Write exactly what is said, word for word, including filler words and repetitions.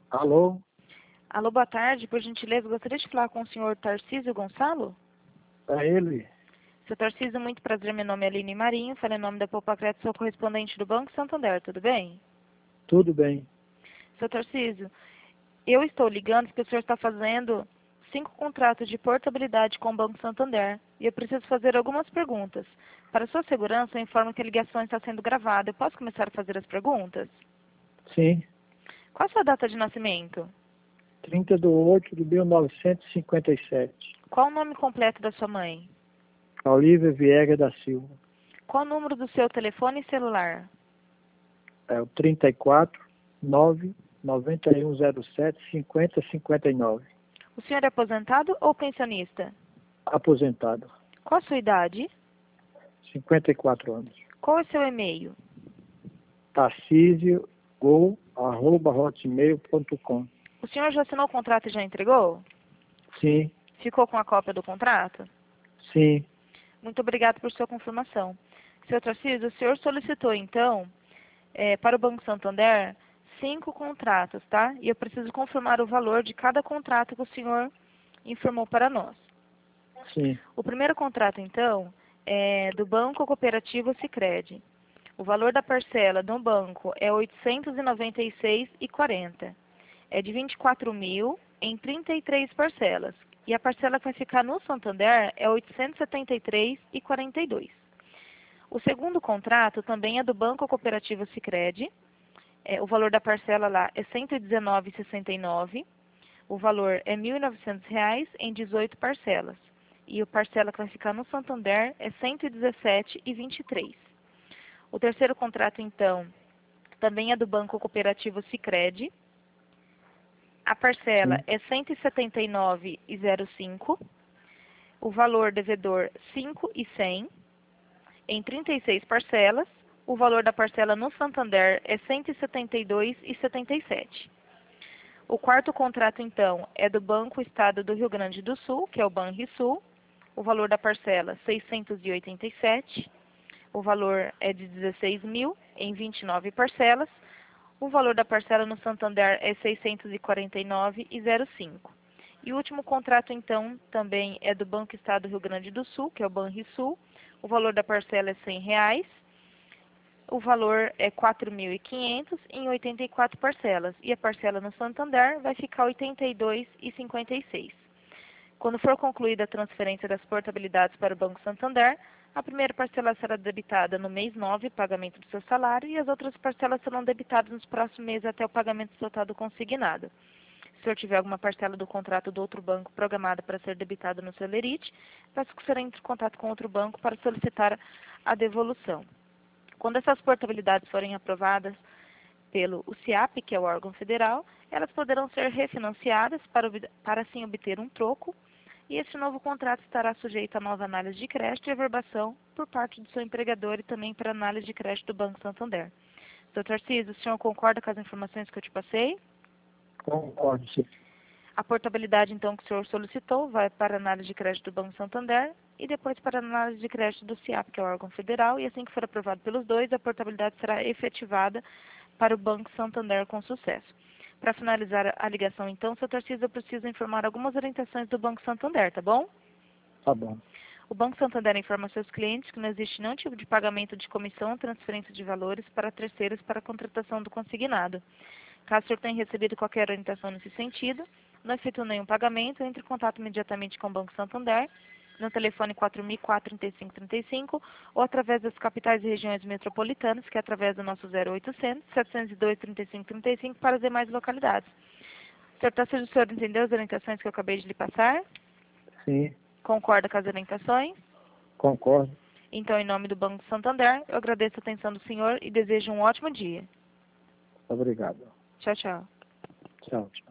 Alô? Alô, boa tarde. Por gentileza, gostaria de falar com o senhor Tarcísio Gonçalo? É ele? Seu Tarcísio, muito prazer. Meu nome é Aline Marinho. Falei em nome da Poupa Crédito, sou correspondente do Banco Santander. Tudo bem? Tudo bem. Seu Tarcísio, eu estou ligando porque o senhor está fazendo cinco contratos de portabilidade com o Banco Santander. E eu preciso fazer algumas perguntas. Para sua segurança, eu informo que a ligação está sendo gravada. Eu posso começar a fazer as perguntas? Sim. Qual a sua data de nascimento? trinta de oito de mil novecentos e cinquenta e sete. Qual o nome completo da sua mãe? Olívia Viegas da Silva. Qual o número do seu telefone e celular? É o trinta e quatro, nove, noventa e um zero sete, cinquenta, cinquenta e nove. O senhor é aposentado ou pensionista? Aposentado. Qual a sua idade? cinquenta e quatro anos. Qual é o seu e-mail? tarcísio gol arroba hotmail ponto com. O senhor já assinou o contrato e já entregou? Sim, Ficou com a cópia do contrato? sim, Muito obrigado por sua confirmação. Senhor Tarcísio, o senhor solicitou, então, eh, para o Banco Santander, cinco contratos, tá? E eu preciso confirmar o valor de cada contrato que o senhor informou para nós. sim. O primeiro contrato, então, é do Banco Cooperativo Sicredi. O valor da parcela do banco é oitocentos e noventa e seis reais e quarenta centavos. É de vinte e quatro mil em trinta e três parcelas. E a parcela que vai ficar no Santander é oitocentos e setenta e três reais e quarenta e dois centavos. O segundo contrato também é do Banco Cooperativo Sicredi. É, o valor da parcela lá é cento e dezenove reais e sessenta e nove centavos. O valor é mil e novecentos reais em dezoito parcelas. E a parcela que vai ficar no Santander é cento e dezessete reais e vinte e três centavos. O terceiro contrato, então, também é do Banco Cooperativo Sicredi. A parcela Sim. é cento e setenta e nove reais e zero cinco centavos. O valor devedor cinco mil e cem reais em trinta e seis parcelas. O valor da parcela no Santander é cento e setenta e dois reais e setenta e sete centavos. O quarto contrato, então, é do Banco Estado do Rio Grande do Sul, que é o Banrisul. O valor da parcela seiscentos e oitenta e sete reais. O valor é de dezesseis mil em vinte e nove parcelas. O valor da parcela no Santander é seiscentos e quarenta e nove reais e zero cinco centavos. E o último contrato, então, também é do Banco Estado do Rio Grande do Sul, que é o Banrisul. O valor da parcela é cem reais. O valor é quatro mil e quinhentos em oitenta e quatro parcelas. E a parcela no Santander vai ficar oitenta e dois reais e cinquenta e seis centavos. Quando for concluída a transferência das portabilidades para o Banco Santander, a primeira parcela será debitada no mês nove, pagamento do seu salário, e as outras parcelas serão debitadas nos próximos meses até o pagamento total do consignado. Se o senhor tiver alguma parcela do contrato do outro banco programada para ser debitada no seu lerite, peço que o senhor entre em contato com outro banco para solicitar a devolução. Quando essas portabilidades forem aprovadas pelo U C I A P, que é o órgão federal, elas poderão ser refinanciadas para, para assim obter um troco, e este novo contrato estará sujeito a nova análise de crédito e averbação por parte do seu empregador e também para análise de crédito do Banco Santander. doutor Tarcísio, o senhor concorda com as informações que eu te passei? Concordo, sim. A portabilidade, então, que o senhor solicitou vai para a análise de crédito do Banco Santander e depois para a análise de crédito do C I A P, que é o órgão federal, e assim que for aprovado pelos dois, a portabilidade será efetivada para o Banco Santander com sucesso. Para finalizar a ligação, então, seu Tarcísio, eu preciso informar algumas orientações do Banco Santander, tá bom? Tá bom. O Banco Santander informa seus clientes que não existe nenhum tipo de pagamento de comissão ou transferência de valores para terceiros para a contratação do consignado. Caso o senhor tenha recebido qualquer orientação nesse sentido, não efetue nenhum pagamento, entre em contato imediatamente com o Banco Santander, no telefone quatro mil e quatro, trinta e cinco trinta e cinco, ou através das capitais e regiões metropolitanas, que é através do nosso zero oitocentos, setecentos e dois, trinta e cinco trinta e cinco, para as demais localidades. senhor Tarcísio, o senhor entendeu as orientações que eu acabei de lhe passar? Sim, Concorda com as orientações? concordo. Então, em nome do Banco Santander, eu agradeço a atenção do senhor e desejo um ótimo dia. Obrigado. Tchau, tchau. Tchau, tchau.